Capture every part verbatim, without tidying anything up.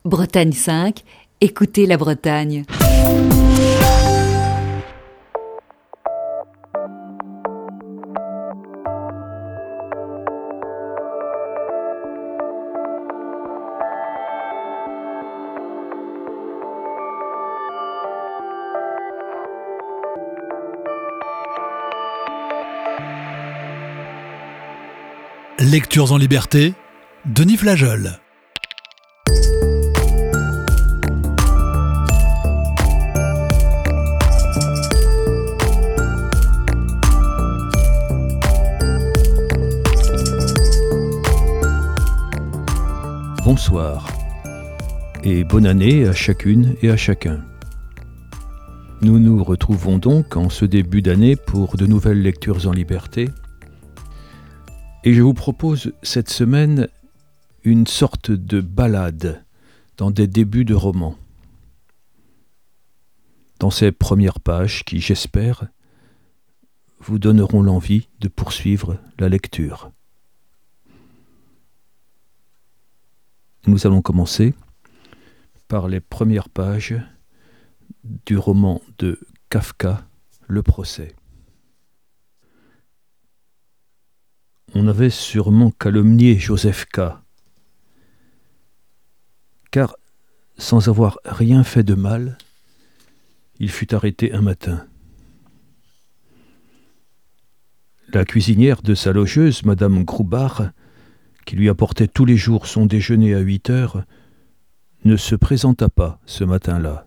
Bretagne cinq, écoutez la Bretagne. Lectures en liberté, Denis Flageol. Bonsoir et bonne année à chacune et à chacun. Nous nous retrouvons donc en ce début d'année pour de nouvelles lectures en liberté. Et je vous propose cette semaine une sorte de balade dans des débuts de romans. Dans ces premières pages qui, j'espère, vous donneront l'envie de poursuivre la lecture. Nous allons commencer par les premières pages du roman de Kafka, Le procès. On avait sûrement calomnié Joseph K., car, sans avoir rien fait de mal, il fut arrêté un matin. La cuisinière de sa logeuse, Madame Groubard, qui lui apportait tous les jours son déjeuner à huit heures, ne se présenta pas ce matin-là.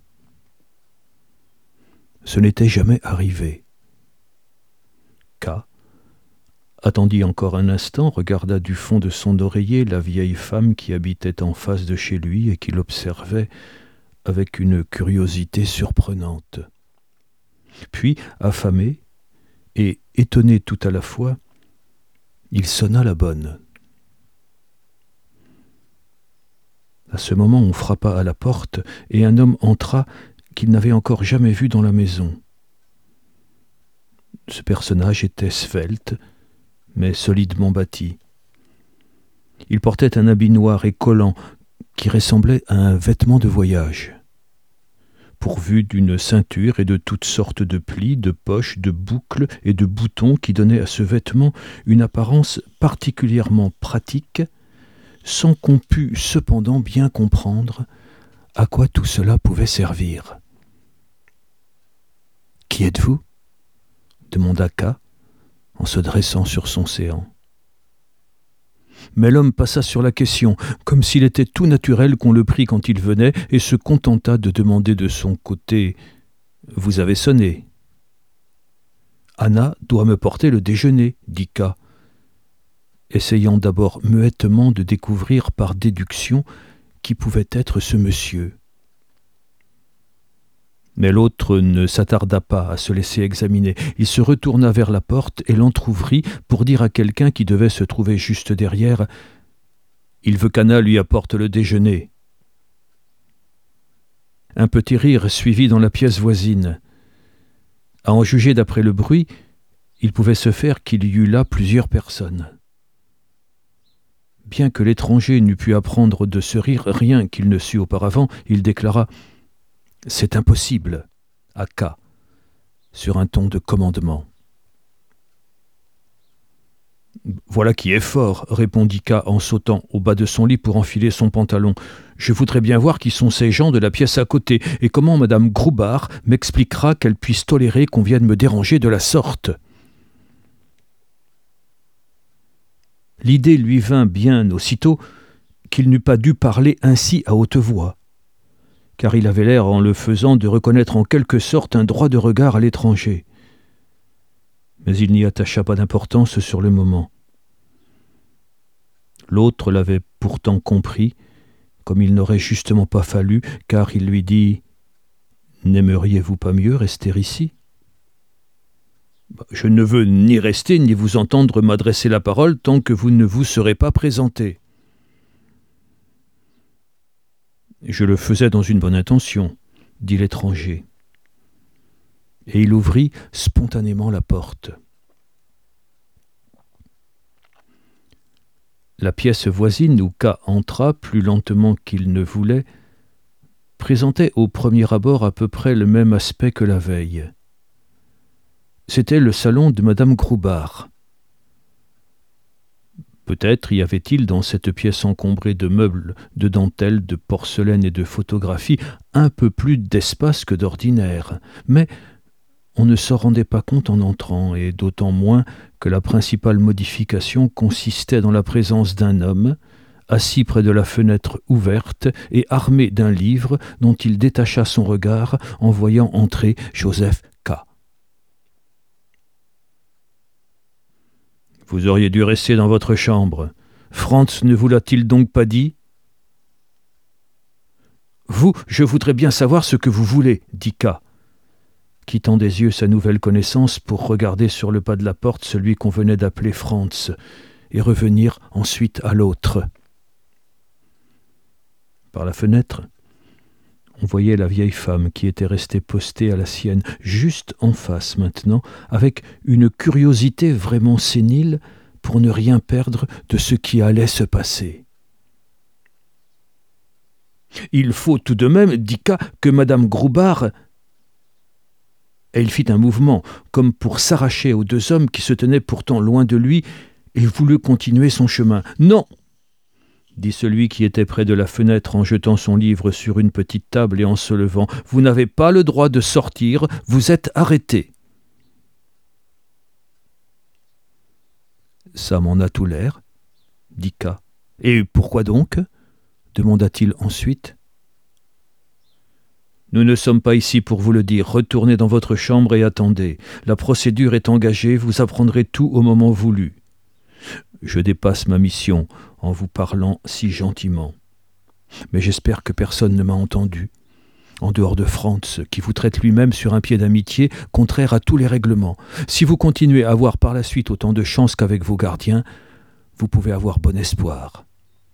Ce n'était jamais arrivé. K attendit encore un instant, regarda du fond de son oreiller la vieille femme qui habitait en face de chez lui et qui l'observait avec une curiosité surprenante. Puis, affamé et étonné tout à la fois, il sonna la bonne. À ce moment, on frappa à la porte et un homme entra qu'il n'avait encore jamais vu dans la maison. Ce personnage était svelte, mais solidement bâti. Il portait un habit noir et collant qui ressemblait à un vêtement de voyage, pourvu d'une ceinture et de toutes sortes de plis, de poches, de boucles et de boutons qui donnaient à ce vêtement une apparence particulièrement pratique, sans qu'on pût cependant bien comprendre à quoi tout cela pouvait servir. « Qui êtes-vous » demanda K, en se dressant sur son séant. Mais l'homme passa sur la question, comme s'il était tout naturel qu'on le prît quand il venait, et se contenta de demander de son côté « Vous avez sonné ?»« Anna doit me porter le déjeuner, » dit K, essayant d'abord muettement de découvrir par déduction qui pouvait être ce monsieur. Mais l'autre ne s'attarda pas à se laisser examiner. Il se retourna vers la porte et l'entr'ouvrit pour dire à quelqu'un qui devait se trouver juste derrière « Il veut qu'Anna lui apporte le déjeuner. » Un petit rire suivit dans la pièce voisine. À en juger d'après le bruit, il pouvait se faire qu'il y eût là plusieurs personnes. Bien que l'étranger n'eût pu apprendre de ce rire rien qu'il ne sût auparavant, il déclara « C'est impossible » à K, sur un ton de commandement. « Voilà qui est fort » répondit K en sautant au bas de son lit pour enfiler son pantalon. « Je voudrais bien voir qui sont ces gens de la pièce à côté et comment Madame Groubard m'expliquera qu'elle puisse tolérer qu'on vienne me déranger de la sorte. » L'idée lui vint bien aussitôt qu'il n'eût pas dû parler ainsi à haute voix, car il avait l'air, en le faisant, de reconnaître en quelque sorte un droit de regard à l'étranger. Mais il n'y attacha pas d'importance sur le moment. L'autre l'avait pourtant compris, comme il n'aurait justement pas fallu, car il lui dit « N'aimeriez-vous pas mieux rester ici ?»« Je ne veux ni rester ni vous entendre m'adresser la parole tant que vous ne vous serez pas présenté. » « Je le faisais dans une bonne intention, » dit l'étranger. Et il ouvrit spontanément la porte. La pièce voisine où K entra, plus lentement qu'il ne voulait, présentait au premier abord à peu près le même aspect que la veille. C'était le salon de madame Groubard. Peut-être y avait-il dans cette pièce encombrée de meubles, de dentelles, de porcelaine et de photographies un peu plus d'espace que d'ordinaire, mais on ne s'en rendait pas compte en entrant, et d'autant moins que la principale modification consistait dans la présence d'un homme, assis près de la fenêtre ouverte et armé d'un livre dont il détacha son regard en voyant entrer Joseph K. « Vous auriez dû rester dans votre chambre. Franz ne vous l'a-t-il donc pas dit ?»« Vous, je voudrais bien savoir ce que vous voulez, » dit K, quittant des yeux sa nouvelle connaissance pour regarder sur le pas de la porte celui qu'on venait d'appeler Franz, et revenir ensuite à l'autre. Par la fenêtre, on voyait la vieille femme qui était restée postée à la sienne, juste en face maintenant, avec une curiosité vraiment sénile pour ne rien perdre de ce qui allait se passer. « Il faut tout de même, dit K, que madame Groubard... » Et il fit un mouvement, comme pour s'arracher aux deux hommes qui se tenaient pourtant loin de lui, et voulut continuer son chemin. « Non !» dit celui qui était près de la fenêtre en jetant son livre sur une petite table et en se levant. « Vous n'avez pas le droit de sortir, vous êtes arrêté. » « Ça m'en a tout l'air, » dit K. « Et pourquoi donc ?» demanda-t-il ensuite. « Nous ne sommes pas ici pour vous le dire. Retournez dans votre chambre et attendez. La procédure est engagée, vous apprendrez tout au moment voulu. Je dépasse ma mission en vous parlant si gentiment. Mais j'espère que personne ne m'a entendu. En dehors de Franz, qui vous traite lui-même sur un pied d'amitié contraire à tous les règlements. Si vous continuez à avoir par la suite autant de chance qu'avec vos gardiens, vous pouvez avoir bon espoir. »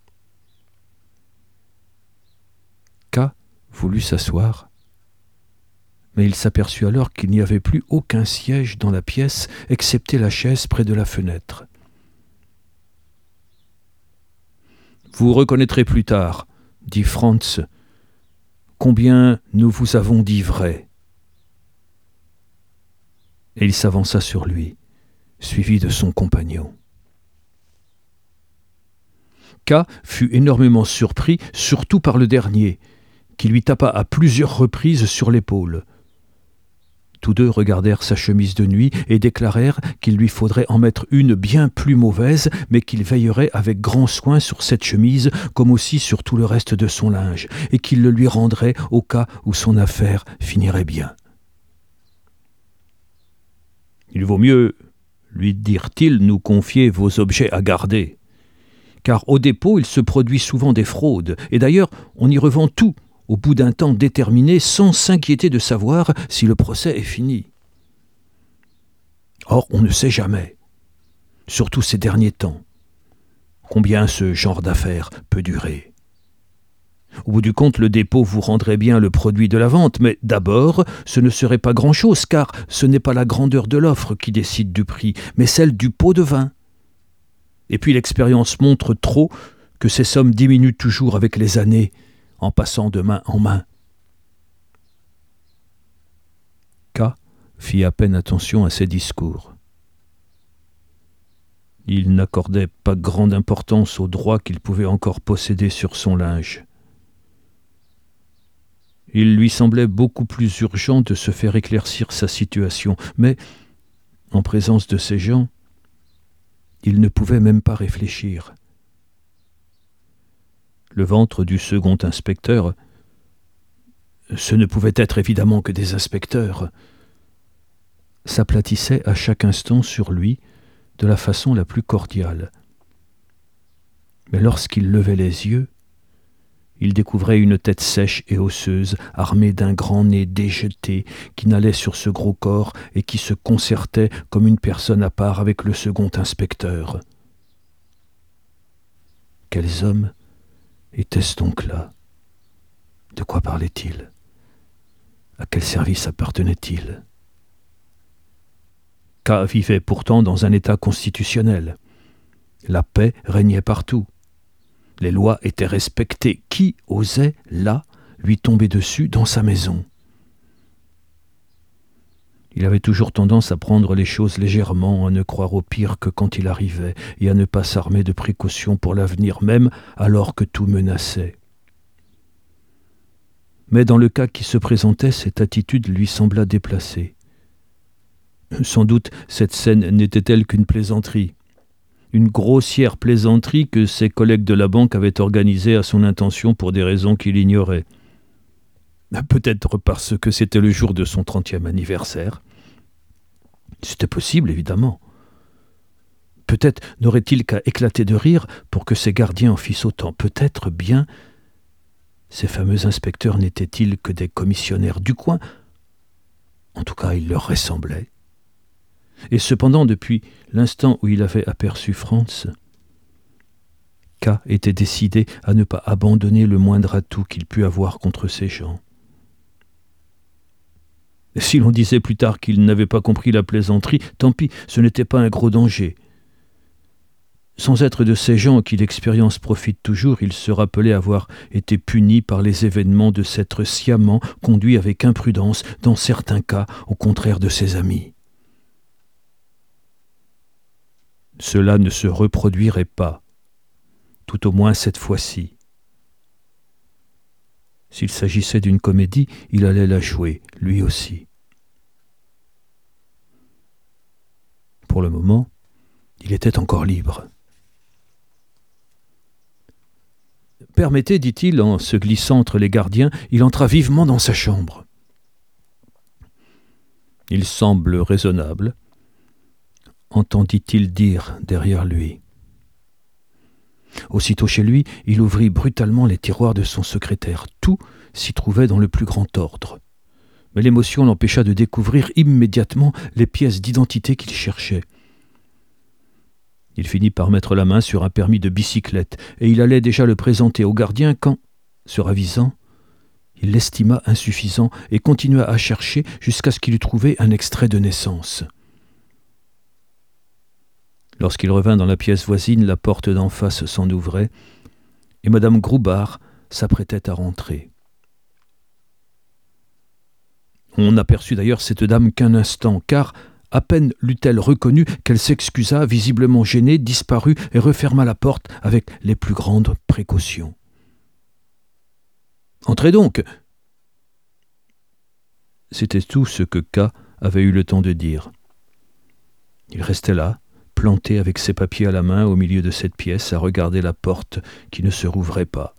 K voulut s'asseoir, mais il s'aperçut alors qu'il n'y avait plus aucun siège dans la pièce, excepté la chaise près de la fenêtre. « Vous reconnaîtrez plus tard, » dit Franz, « combien nous vous avons dit vrai. » Et il s'avança sur lui, suivi de son compagnon. K fut énormément surpris, surtout par le dernier, qui lui tapa à plusieurs reprises sur l'épaule. Tous deux regardèrent sa chemise de nuit et déclarèrent qu'il lui faudrait en mettre une bien plus mauvaise, mais qu'il veillerait avec grand soin sur cette chemise, comme aussi sur tout le reste de son linge, et qu'il le lui rendrait au cas où son affaire finirait bien. « Il vaut mieux, lui dirent-ils, nous confier vos objets à garder, car au dépôt il se produit souvent des fraudes, et d'ailleurs on y revend tout, au bout d'un temps déterminé, sans s'inquiéter de savoir si le procès est fini. Or, on ne sait jamais, surtout ces derniers temps, combien ce genre d'affaires peut durer. Au bout du compte, le dépôt vous rendrait bien le produit de la vente, mais d'abord, ce ne serait pas grand-chose, car ce n'est pas la grandeur de l'offre qui décide du prix, mais celle du pot de vin. Et puis l'expérience montre trop que ces sommes diminuent toujours avec les années, en passant de main en main. K fit à peine attention à ces discours. Il n'accordait pas grande importance aux droits qu'il pouvait encore posséder sur son linge. Il lui semblait beaucoup plus urgent de se faire éclaircir sa situation, mais, en présence de ces gens, il ne pouvait même pas réfléchir. Le ventre du second inspecteur, ce ne pouvait être évidemment que des inspecteurs, s'aplatissait à chaque instant sur lui de la façon la plus cordiale. Mais lorsqu'il levait les yeux, il découvrait une tête sèche et osseuse, armée d'un grand nez déjeté, qui n'allait sur ce gros corps et qui se concertait comme une personne à part avec le second inspecteur. Quels hommes étaient-ce donc là? De quoi parlait-il? À quel service appartenait-il? K vivait pourtant dans un État constitutionnel. La paix régnait partout. Les lois étaient respectées. Qui osait, là, lui tomber dessus dans sa maison. Il avait toujours tendance à prendre les choses légèrement, à ne croire au pire que quand il arrivait, et à ne pas s'armer de précautions pour l'avenir, même alors que tout menaçait. Mais dans le cas qui se présentait, cette attitude lui sembla déplacée. Sans doute cette scène n'était-elle qu'une plaisanterie, une grossière plaisanterie que ses collègues de la banque avaient organisée à son intention pour des raisons qu'il ignorait. Peut-être parce que c'était le jour de son trentième anniversaire. C'était possible, évidemment. Peut-être n'aurait-il qu'à éclater de rire pour que ses gardiens en fissent autant. Peut-être bien ces fameux inspecteurs n'étaient-ils que des commissionnaires du coin? En tout cas, ils leur ressemblaient. Et cependant, depuis l'instant où il avait aperçu Franz, K était décidé à ne pas abandonner le moindre atout qu'il pût avoir contre ces gens. Si l'on disait plus tard qu'il n'avait pas compris la plaisanterie, tant pis, ce n'était pas un gros danger. Sans être de ces gens qui l'expérience profite toujours, il se rappelait avoir été puni par les événements de s'être sciemment conduit avec imprudence, dans certains cas, au contraire de ses amis. Cela ne se reproduirait pas, tout au moins cette fois-ci. S'il s'agissait d'une comédie, il allait la jouer, lui aussi. Pour le moment, il était encore libre. « Permettez, dit-il, en se glissant entre les gardiens, il entra vivement dans sa chambre. Il semble raisonnable, entendit-il dire derrière lui. Aussitôt chez lui, il ouvrit brutalement les tiroirs de son secrétaire. Tout s'y trouvait dans le plus grand ordre. Mais l'émotion l'empêcha de découvrir immédiatement les pièces d'identité qu'il cherchait. Il finit par mettre la main sur un permis de bicyclette, et il allait déjà le présenter au gardien quand, se ravisant, il l'estima insuffisant et continua à chercher jusqu'à ce qu'il eût trouvé un extrait de naissance. Lorsqu'il revint dans la pièce voisine, la porte d'en face s'en ouvrait, et madame Groubard s'apprêtait à rentrer. On n'aperçut d'ailleurs cette dame qu'un instant, car à peine l'eut-elle reconnue qu'elle s'excusa, visiblement gênée, disparut et referma la porte avec les plus grandes précautions. « Entrez donc !» C'était tout ce que K avait eu le temps de dire. Il restait là, planté avec ses papiers à la main au milieu de cette pièce, à regarder la porte qui ne se rouvrait pas.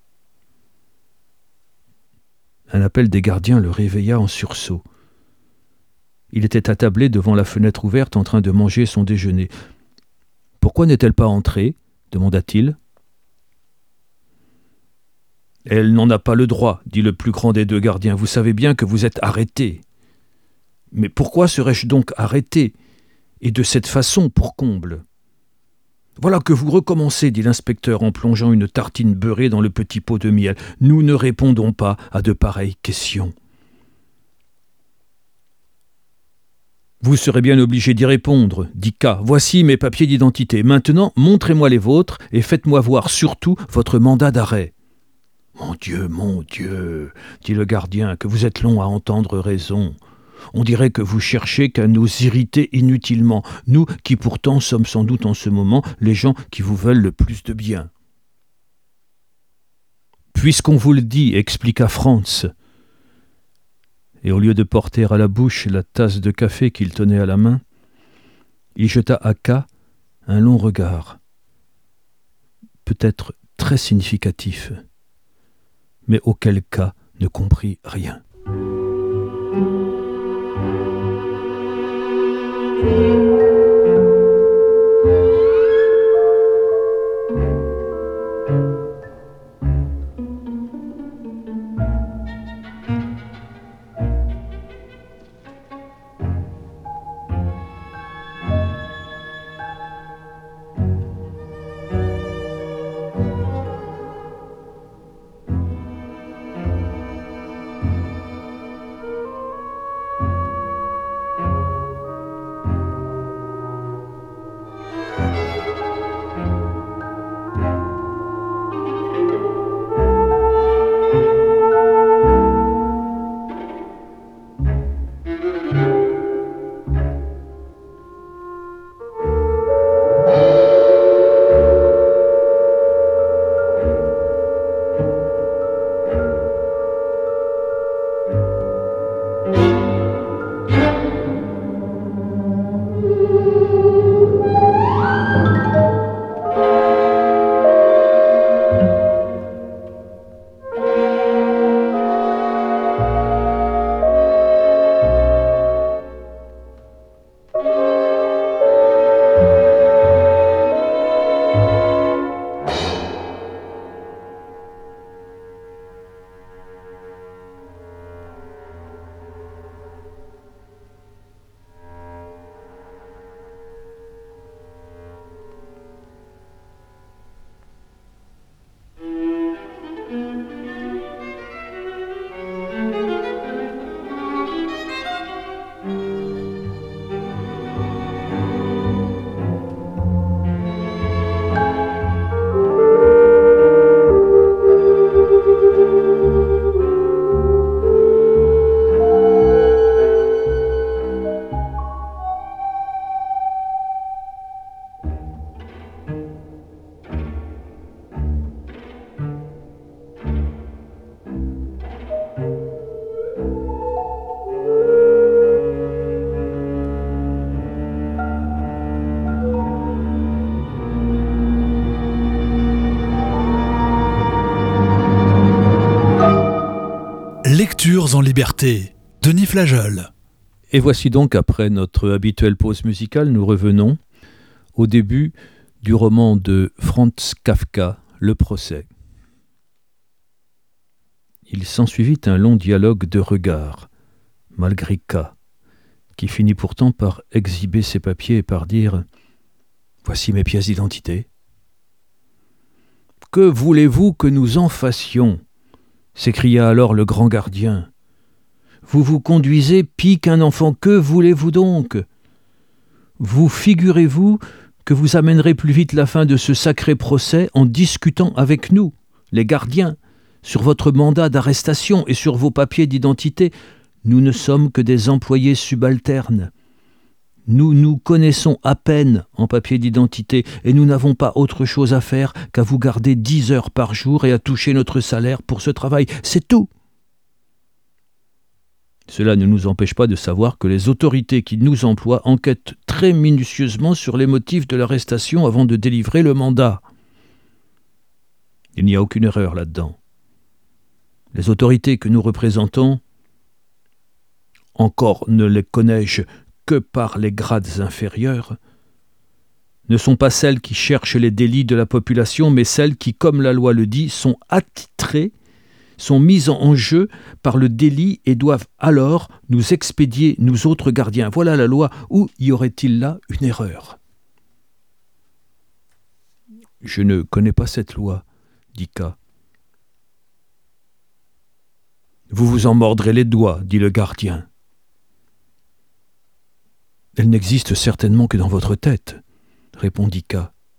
Un appel des gardiens le réveilla en sursaut. Il était attablé devant la fenêtre ouverte en train de manger son déjeuner. « Pourquoi n'est-elle pas entrée ?» demanda-t-il. « Elle n'en a pas le droit, dit le plus grand des deux gardiens. Vous savez bien que vous êtes arrêté. »« Mais pourquoi serais-je donc arrêté ? Et de cette façon, pour comble. »« Voilà que vous recommencez, dit l'inspecteur en plongeant une tartine beurrée dans le petit pot de miel. Nous ne répondons pas à de pareilles questions. » Vous serez bien obligé d'y répondre, dit K. Voici mes papiers d'identité. Maintenant, montrez-moi les vôtres et faites-moi voir surtout votre mandat d'arrêt. Mon Dieu, mon Dieu, dit le gardien, que vous êtes long à entendre raison. On dirait que vous cherchez qu'à nous irriter inutilement, nous qui pourtant sommes sans doute en ce moment les gens qui vous veulent le plus de bien. Puisqu'on vous le dit, expliqua Franz, et au lieu de porter à la bouche la tasse de café qu'il tenait à la main, il jeta à K un long regard, peut-être très significatif, mais auquel K ne comprit rien. Lectures en liberté, Denis Flageol. Et voici donc, après notre habituelle pause musicale, nous revenons au début du roman de Franz Kafka, Le procès. Il s'ensuivit un long dialogue de regards, malgré K, qui finit pourtant par exhiber ses papiers et par dire « Voici mes pièces d'identité. »« Que voulez-vous que nous en fassions ?» s'écria alors le grand gardien. « Vous vous conduisez pis qu'un enfant, que voulez-vous donc ? Vous figurez-vous que vous amènerez plus vite la fin de ce sacré procès en discutant avec nous, les gardiens, sur votre mandat d'arrestation et sur vos papiers d'identité. Nous ne sommes que des employés subalternes. Nous nous connaissons à peine en papier d'identité et nous n'avons pas autre chose à faire qu'à vous garder dix heures par jour et à toucher notre salaire pour ce travail. C'est tout. Cela ne nous empêche pas de savoir que les autorités qui nous emploient enquêtent très minutieusement sur les motifs de l'arrestation avant de délivrer le mandat. Il n'y a aucune erreur là-dedans. Les autorités que nous représentons, encore ne les connais-je que par les grades inférieurs, ne sont pas celles qui cherchent les délits de la population, mais celles qui, comme la loi le dit, sont attitrées, sont mises en jeu par le délit et doivent alors nous expédier, nous autres gardiens. Voilà la loi. Où y aurait-il là une erreur ? Je ne connais pas cette loi, dit K. Vous vous en mordrez les doigts, dit le gardien. Elle n'existe certainement que dans votre tête, répondit K.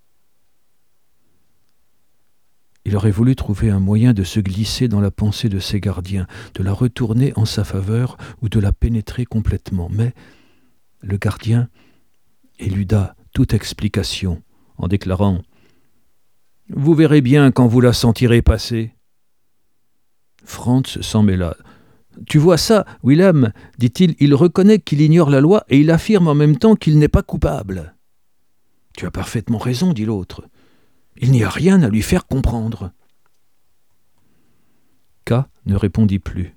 Il aurait voulu trouver un moyen de se glisser dans la pensée de ses gardiens, de la retourner en sa faveur ou de la pénétrer complètement. Mais le gardien éluda toute explication en déclarant « Vous verrez bien quand vous la sentirez passer. » Franz s'en mêla. « Tu vois ça, Willem, dit-il, il reconnaît qu'il ignore la loi et il affirme en même temps qu'il n'est pas coupable. »« Tu as parfaitement raison, dit l'autre. Il n'y a rien à lui faire comprendre. » K ne répondit plus.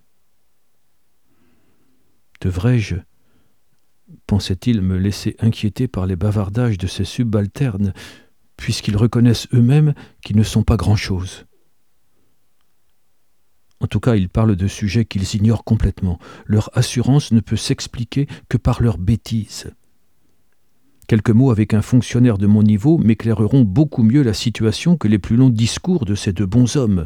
« Devrais-je, pensait-il, me laisser inquiéter par les bavardages de ces subalternes, puisqu'ils reconnaissent eux-mêmes qu'ils ne sont pas grand-chose ? En tout cas, ils parlent de sujets qu'ils ignorent complètement. Leur assurance ne peut s'expliquer que par leur bêtise. Quelques mots avec un fonctionnaire de mon niveau m'éclaireront beaucoup mieux la situation que les plus longs discours de ces deux bons hommes.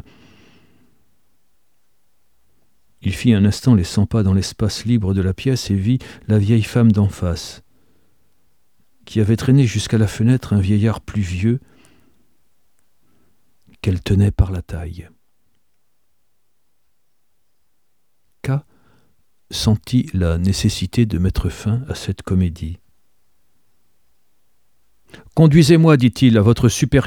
Il fit un instant les cent pas dans l'espace libre de la pièce et vit la vieille femme d'en face, qui avait traîné jusqu'à la fenêtre un vieillard plus vieux qu'elle tenait par la taille. K sentit la nécessité de mettre fin à cette comédie. « Conduisez-moi, dit-il, à votre supérieur. »«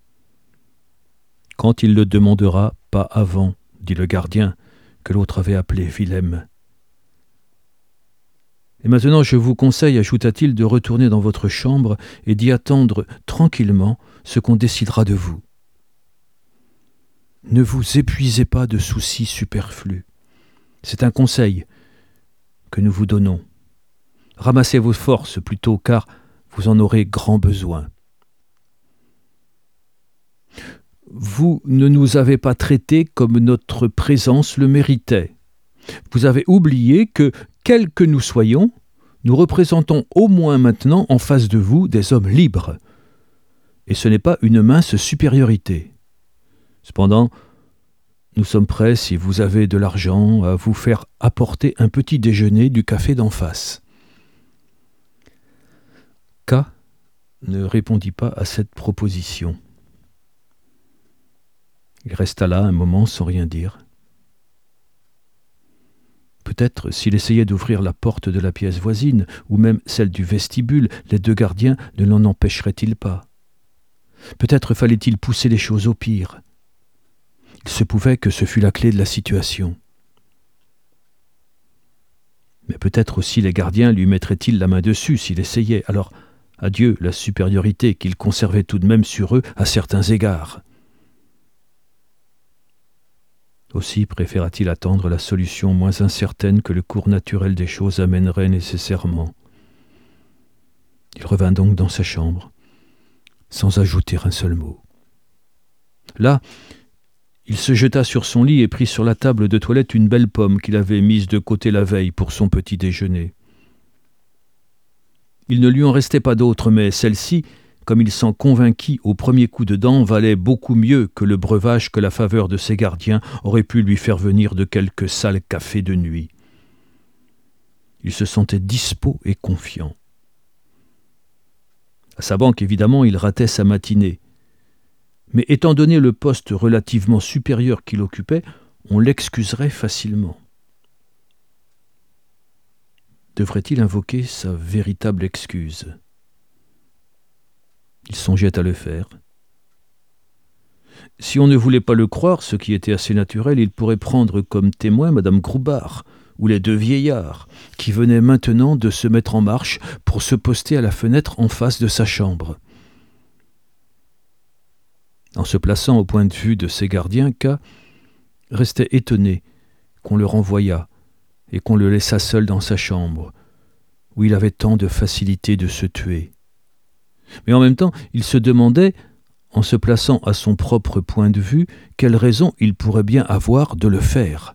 Quand il le demandera, pas avant, dit le gardien, que l'autre avait appelé Willem. »« Et maintenant je vous conseille, ajouta-t-il, de retourner dans votre chambre et d'y attendre tranquillement ce qu'on décidera de vous. Ne vous épuisez pas de soucis superflus. C'est un conseil que nous vous donnons. Ramassez vos forces plutôt, car vous en aurez grand besoin. Vous ne nous avez pas traités comme notre présence le méritait. Vous avez oublié que, quels que nous soyons, nous représentons au moins maintenant en face de vous des hommes libres. Et ce n'est pas une mince supériorité. Cependant, nous sommes prêts, si vous avez de l'argent, à vous faire apporter un petit déjeuner du café d'en face. » K ne répondit pas à cette proposition. Il resta là un moment sans rien dire. Peut-être s'il essayait d'ouvrir la porte de la pièce voisine, ou même celle du vestibule, les deux gardiens ne l'en empêcheraient-ils pas. Peut-être fallait-il pousser les choses au pire. Il se pouvait que ce fût la clé de la situation. Mais peut-être aussi les gardiens lui mettraient-ils la main dessus s'il essayait. Alors, adieu la supériorité qu'il conservait tout de même sur eux à certains égards. Aussi préféra-t-il attendre la solution moins incertaine que le cours naturel des choses amènerait nécessairement. Il revint donc dans sa chambre, sans ajouter un seul mot. Là, il se jeta sur son lit et prit sur la table de toilette une belle pomme qu'il avait mise de côté la veille pour son petit déjeuner. Il ne lui en restait pas d'autre, mais celle-ci, comme il s'en convainquit au premier coup de dent, valait beaucoup mieux que le breuvage que la faveur de ses gardiens aurait pu lui faire venir de quelque sale café de nuit. Il se sentait dispos et confiant. À sa banque, évidemment, il ratait sa matinée. Mais étant donné le poste relativement supérieur qu'il occupait, on l'excuserait facilement. Devrait-il invoquer sa véritable excuse ? Il songeait à le faire. Si on ne voulait pas le croire, ce qui était assez naturel, il pourrait prendre comme témoin Madame Groubard ou les deux vieillards, qui venaient maintenant de se mettre en marche pour se poster à la fenêtre en face de sa chambre. En se plaçant au point de vue de ses gardiens, K restait étonné qu'on le renvoyât et qu'on le laissât seul dans sa chambre, où il avait tant de facilité de se tuer. Mais en même temps, il se demandait, en se plaçant à son propre point de vue, quelle raison il pourrait bien avoir de le faire.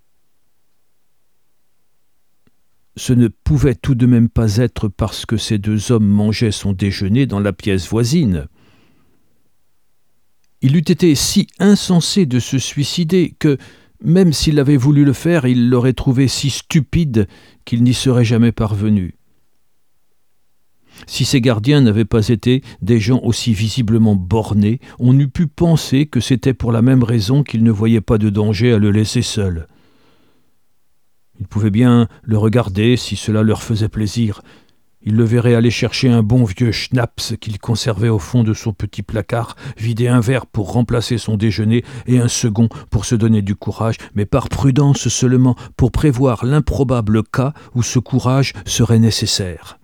Ce ne pouvait tout de même pas être parce que ces deux hommes mangeaient son déjeuner dans la pièce voisine. Il eût été si insensé de se suicider que, même s'il avait voulu le faire, il l'aurait trouvé si stupide qu'il n'y serait jamais parvenu. Si ses gardiens n'avaient pas été des gens aussi visiblement bornés, on eût pu penser que c'était pour la même raison qu'ils ne voyaient pas de danger à le laisser seul. Ils pouvaient bien le regarder si cela leur faisait plaisir. Ils le verraient aller chercher un bon vieux schnapps qu'il conservait au fond de son petit placard, vider un verre pour remplacer son déjeuner et un second pour se donner du courage, mais par prudence seulement, pour prévoir l'improbable cas où ce courage serait nécessaire.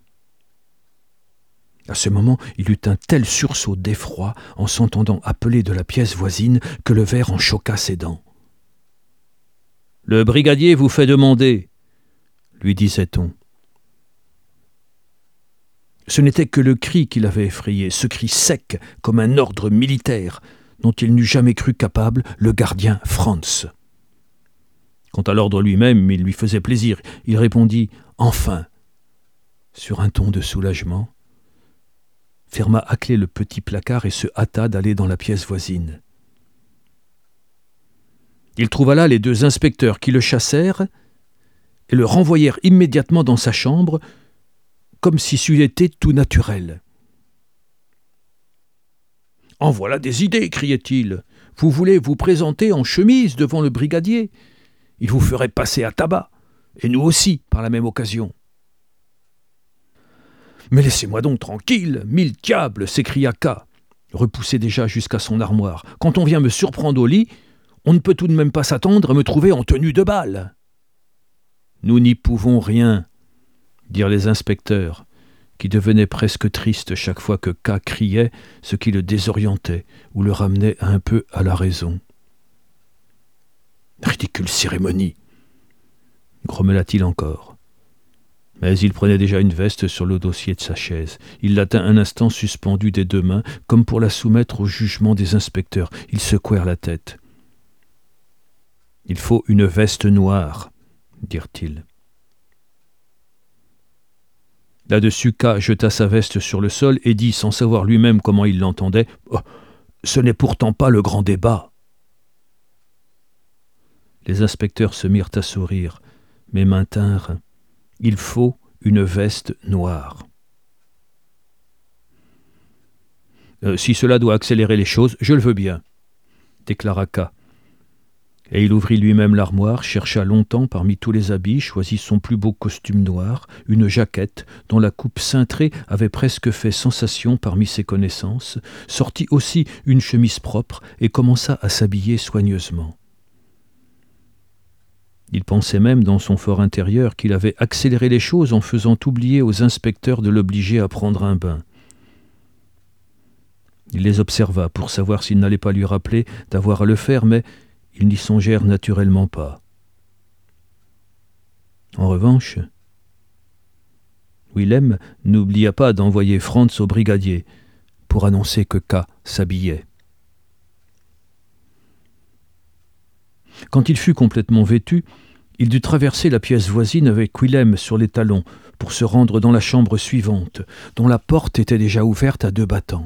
À ce moment, il eut un tel sursaut d'effroi en s'entendant appeler de la pièce voisine que le verre en choqua ses dents. « Le brigadier vous fait demander, » lui disait-on. Ce n'était que le cri qui l'avait effrayé, ce cri sec comme un ordre militaire dont il n'eût jamais cru capable le gardien Franz. Quant à l'ordre lui-même, il lui faisait plaisir. Il répondit « Enfin !» sur un ton de soulagement, ferma à clé le petit placard et se hâta d'aller dans la pièce voisine. Il trouva là les deux inspecteurs qui le chassèrent et le renvoyèrent immédiatement dans sa chambre, comme si c'eût été tout naturel. « En voilà des idées !» criait-il. « Vous voulez vous présenter en chemise devant le brigadier ? Il vous ferait passer à tabac, et nous aussi, par la même occasion. » « Mais laissez-moi donc tranquille, mille diables !» s'écria K, repoussé déjà jusqu'à son armoire. « Quand on vient me surprendre au lit, on ne peut tout de même pas s'attendre à me trouver en tenue de bal. »« Nous n'y pouvons rien, » dirent les inspecteurs, qui devenaient presque tristes chaque fois que K criait, ce qui le désorientait ou le ramenait un peu à la raison. « Ridicule cérémonie !» grommela-t-il encore. Mais il prenait déjà une veste sur le dossier de sa chaise. Il la tint un instant suspendue des deux mains, comme pour la soumettre au jugement des inspecteurs. Ils secouèrent la tête. « Il faut une veste noire, » dirent-ils. Là-dessus, K jeta sa veste sur le sol et dit, sans savoir lui-même comment il l'entendait, oh, « Ce n'est pourtant pas le grand débat. » Les inspecteurs se mirent à sourire, mais maintinrent. Il faut une veste noire. Euh, si cela doit accélérer les choses, je le veux bien, déclara K. Et il ouvrit lui-même l'armoire, chercha longtemps parmi tous les habits, choisit son plus beau costume noir, une jaquette dont la coupe cintrée avait presque fait sensation parmi ses connaissances, sortit aussi une chemise propre et commença à s'habiller soigneusement. Il pensait même dans son fort intérieur qu'il avait accéléré les choses en faisant oublier aux inspecteurs de l'obliger à prendre un bain. Il les observa pour savoir s'il n'allait pas lui rappeler d'avoir à le faire, mais ils n'y songèrent naturellement pas. En revanche, Willem n'oublia pas d'envoyer Franz au brigadier pour annoncer que K s'habillait. Quand il fut complètement vêtu, il dut traverser la pièce voisine avec Willem sur les talons pour se rendre dans la chambre suivante, dont la porte était déjà ouverte à deux battants.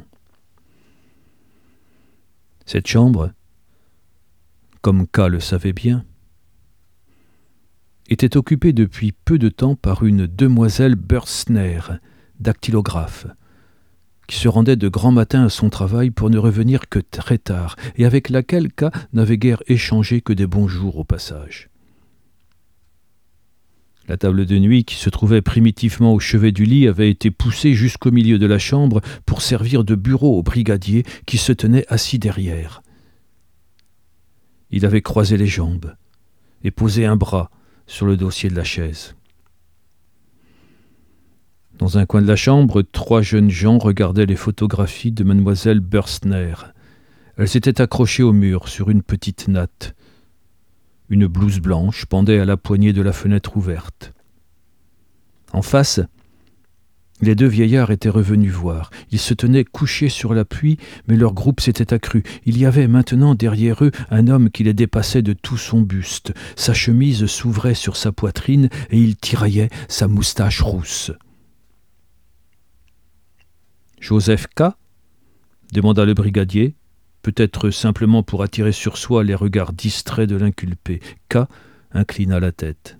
Cette chambre, comme K le savait bien, était occupée depuis peu de temps par une demoiselle Bürstner, dactylographe, qui se rendait de grand matin à son travail pour ne revenir que très tard, et avec laquelle K n'avait guère échangé que des bonjours au passage. La table de nuit, qui se trouvait primitivement au chevet du lit, avait été poussée jusqu'au milieu de la chambre pour servir de bureau au brigadier qui se tenait assis derrière. Il avait croisé les jambes et posé un bras sur le dossier de la chaise. Dans un coin de la chambre, trois jeunes gens regardaient les photographies de mademoiselle Bürstner. Elles étaient accrochées au mur sur une petite natte. Une blouse blanche pendait à la poignée de la fenêtre ouverte. En face, les deux vieillards étaient revenus voir. Ils se tenaient couchés sur l'appui, mais leur groupe s'était accru. Il y avait maintenant derrière eux un homme qui les dépassait de tout son buste. Sa chemise s'ouvrait sur sa poitrine et il tiraillait sa moustache rousse. « Joseph K ?» demanda le brigadier, peut-être simplement pour attirer sur soi les regards distraits de l'inculpé. K inclina la tête.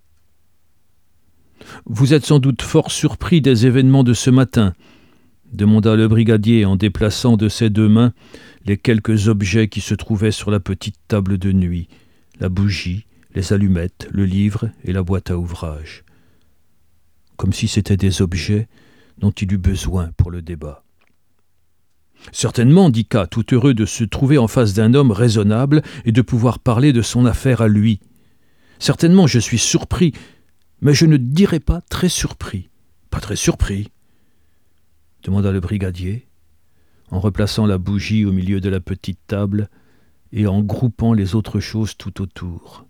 « Vous êtes sans doute fort surpris des événements de ce matin ?» demanda le brigadier en déplaçant de ses deux mains les quelques objets qui se trouvaient sur la petite table de nuit, la bougie, les allumettes, le livre et la boîte à ouvrage. Comme si c'étaient des objets dont il eut besoin pour le débat. « Certainement, dit K, tout heureux de se trouver en face d'un homme raisonnable et de pouvoir parler de son affaire à lui. Certainement, je suis surpris, mais je ne dirais pas très surpris. »« Pas très surpris ?» demanda le brigadier, en replaçant la bougie au milieu de la petite table et en groupant les autres choses tout autour.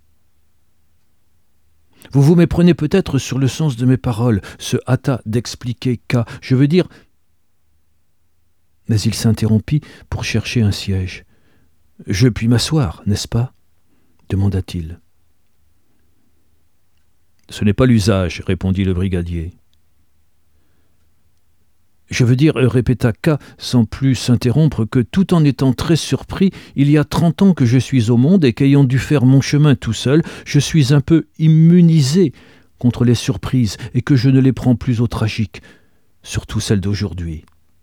« Vous vous méprenez peut-être sur le sens de mes paroles, se hâta d'expliquer K. Je veux dire... » Mais il s'interrompit pour chercher un siège. « Je puis m'asseoir, n'est-ce pas ?» demanda-t-il. « Ce n'est pas l'usage, » répondit le brigadier. « Je veux dire, » répéta K sans plus s'interrompre, que tout en étant très surpris, il y a trente ans que je suis au monde et qu'ayant dû faire mon chemin tout seul, je suis un peu immunisé contre les surprises et que je ne les prends plus au tragique, surtout celles d'aujourd'hui.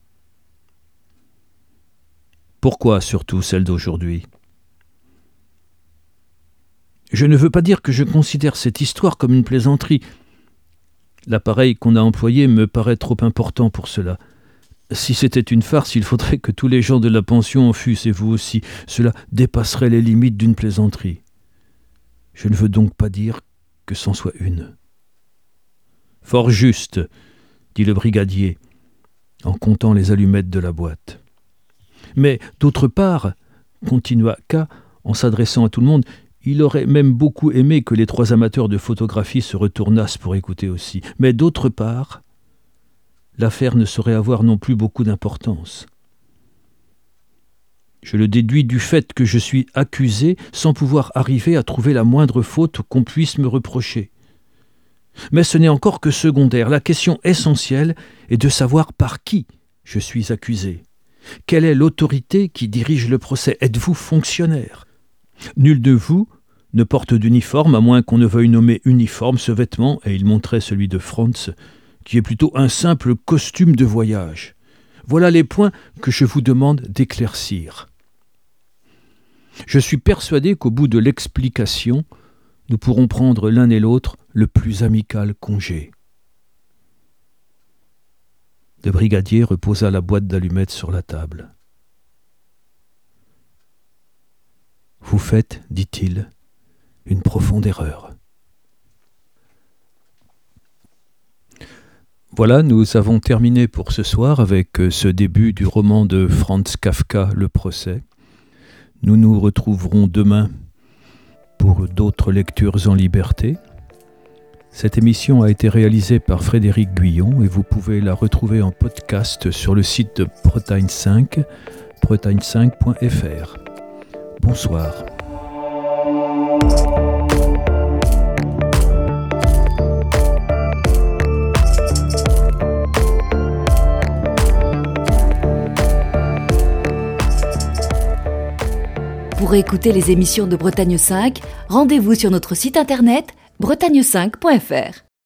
Pourquoi surtout celle d'aujourd'hui ? Je ne veux pas dire que je considère cette histoire comme une plaisanterie. L'appareil qu'on a employé me paraît trop important pour cela. Si c'était une farce, il faudrait que tous les gens de la pension en fussent, et vous aussi. Cela dépasserait les limites d'une plaisanterie. Je ne veux donc pas dire que c'en soit une. Fort juste, dit le brigadier, en comptant les allumettes de la boîte. Mais d'autre part, continua K en s'adressant à tout le monde, il aurait même beaucoup aimé que les trois amateurs de photographie se retournassent pour écouter aussi. Mais d'autre part, l'affaire ne saurait avoir non plus beaucoup d'importance. Je le déduis du fait que je suis accusé sans pouvoir arriver à trouver la moindre faute qu'on puisse me reprocher. Mais ce n'est encore que secondaire. La question essentielle est de savoir par qui je suis accusé. Quelle est l'autorité qui dirige le procès ? Êtes-vous fonctionnaire ? Nul de vous ne porte d'uniforme, à moins qu'on ne veuille nommer uniforme ce vêtement, et il montrait celui de Franz, qui est plutôt un simple costume de voyage. Voilà les points que je vous demande d'éclaircir. Je suis persuadé qu'au bout de l'explication, nous pourrons prendre l'un et l'autre le plus amical congé. Le brigadier reposa la boîte d'allumettes sur la table. « Vous faites, dit-il, une profonde erreur. » Voilà, nous avons terminé pour ce soir avec ce début du roman de Franz Kafka, Le procès. Nous nous retrouverons demain pour d'autres lectures en liberté. Cette émission a été réalisée par Frédéric Guyon et vous pouvez la retrouver en podcast sur le site de Bretagne cinq, bretagne cinq point f r. Bonsoir. Pour écouter les émissions de Bretagne cinq, rendez-vous sur notre site internet bretagne cinq point f r.